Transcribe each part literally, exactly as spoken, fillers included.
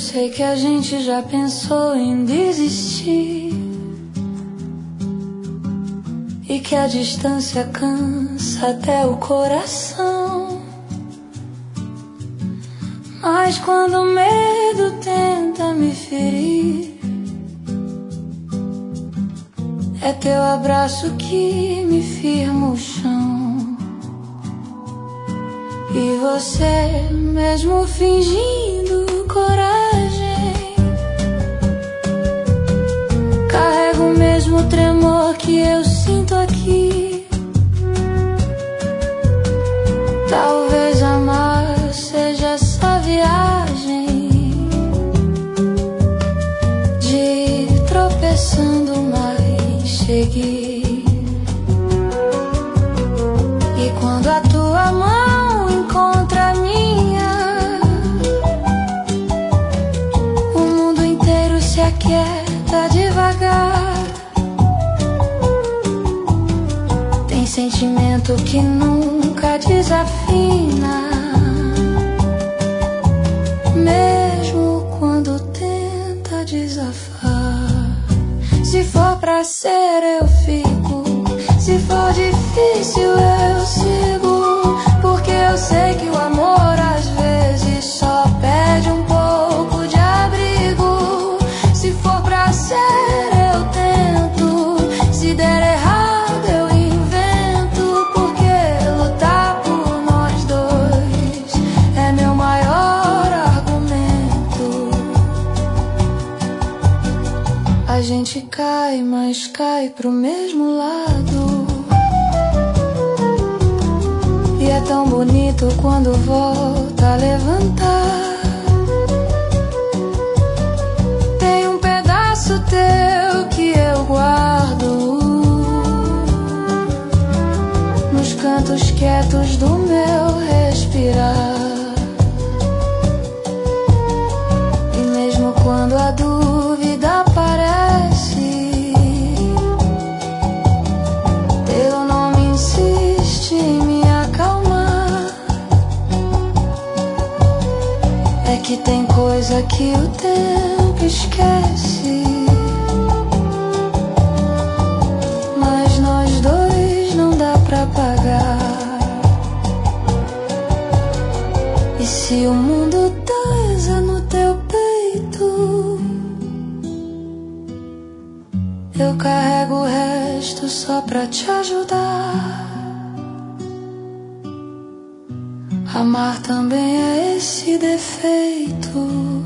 sei que a gente já pensou em desistir e que a distância cansa até o coração. Mas quando o medo tenta me ferir, é teu abraço que me firma o chão. E você, mesmo fingindo coragem, carrega o mesmo tremor que eu sinto aqui. Talvez amar seja essa viagem de tropeçando mais seguir. E quando a tua mão encontra a minha, o mundo inteiro se aquieta devagar. Tem sentimento que nunca desafina, mesmo quando tenta desafar. Se for pra ser eu fico, se for difícil eu sigo, porque eu sei que o amor às vezes só pede um pouco de abrigo. Se for pra ser eu tento, se der errado eu invento, porque lutar por nós dois é meu maior argumento. A gente cai, mas cai pro mesmo lado. E é tão bonito quando volta a levantar. Tem um pedaço teu que eu guardo nos cantos quietos do meu respirar. E mesmo quando a dúvida aparece, teu nome insiste em me acalmar. É que tem coisa que o tempo esquece, mas nós dois não dá pra pagar. E se o mundo pesa no teu peito, eu carrego o resto só pra te ajudar. Amar também é esse defeito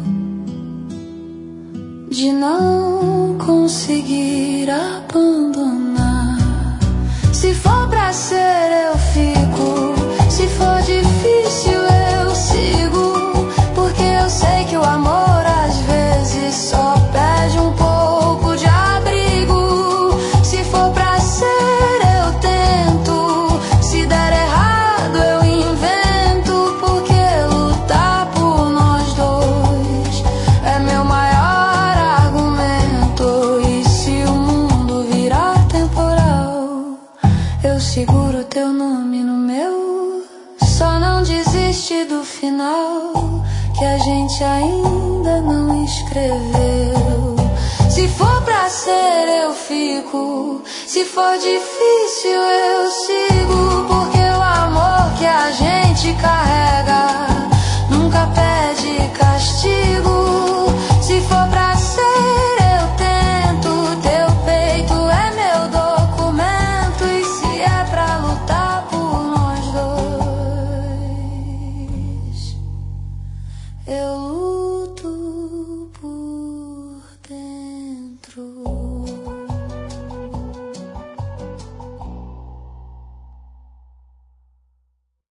de não conseguir abandonar. Se for pra ser eu fico, se for difícil eu sigo, porque eu sei que o amor às vezes só pede um pouco de abrigo. Se for pra ser eu tento, se der errado eu invento, porque lutar por nós dois é meu maior argumento. E se o mundo virar temporal, eu seguro teu nome no meu. Só não desiste do final, que a gente ainda não escreveu. Se for pra ser eu fico, se for difícil eu sigo.